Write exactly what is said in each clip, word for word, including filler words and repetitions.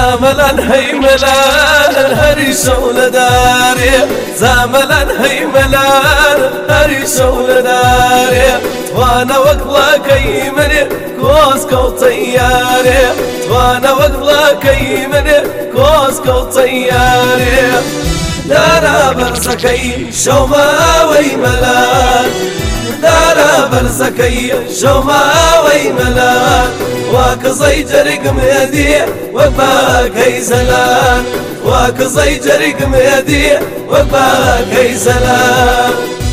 زاملان هيملان هري شول داري زاملان هيملان هري شول داري وانا وقلا كيمني كوسكو طياري وانا وقلا كيمني كوسكو طياري دارا برزكي شوما ويملان دارا برزكي شوما ويملان واك زيجرق ميدي وباك هيزلان واك زيجرق ميدي وباك هيزلان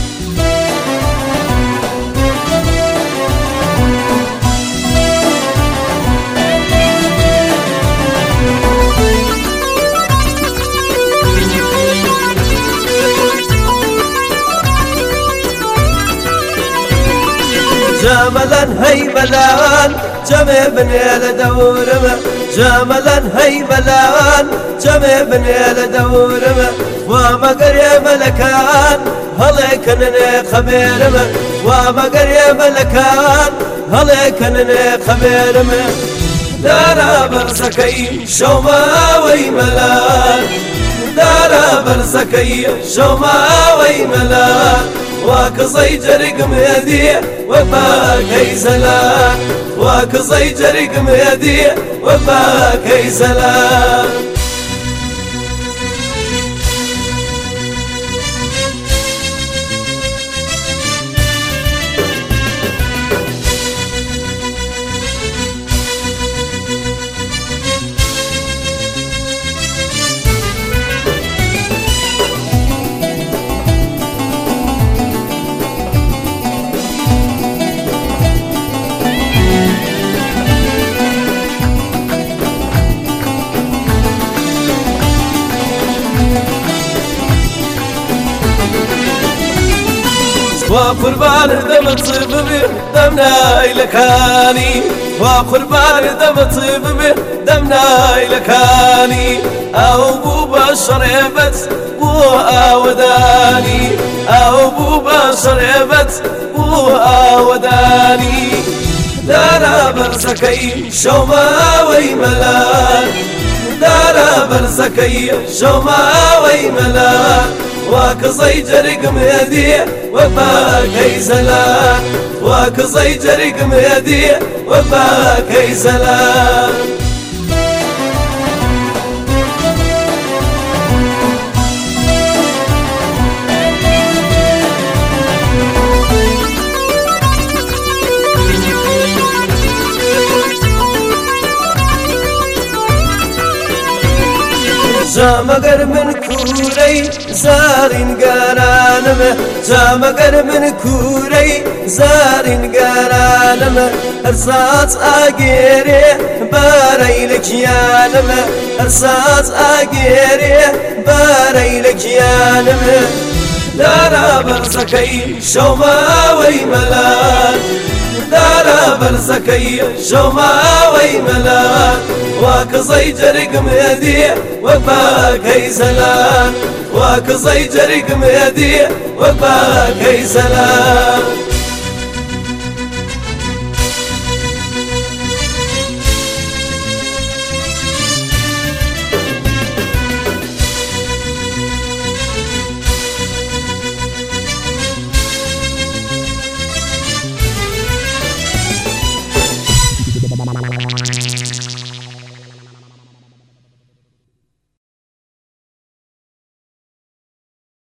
جملان هيملان جمع بني دورما جملان هيملان جمع بني دورما وما قرية ملكان هلكنني خبيرما وما قرية ملكان هلكنني خبيرما دارا برزكي شوما ويملان دارا برزكي شوما ويملان واك زيجرق ميدي وباك هيزلان واك زيجرق ميدي وباك هيزلان وقربان دم طيبي دمنا إلكاني وقربان دم طيبي دمنا إلكاني أو بو بشر يبت بو أوداني أو بو بشر يبت بو أوداني دارا برزكي شوما ويملان دارا برزكي شوما ويملان واك زيجرق ميدي وباك هيزلان واك زيجرق ميدي وباك هيزلان جامقر من كوري زارين قرانم جامقر من كوري زارين قرانم ارسات اقيري باريلك يانم ارسات اقيري باريلك يانم دارا برزكي شوما ويملان دارا برزكي شوما ويملان واك زيجرق ميدي وباك هيزلان واك زيجرق ميدي وباك هيزلان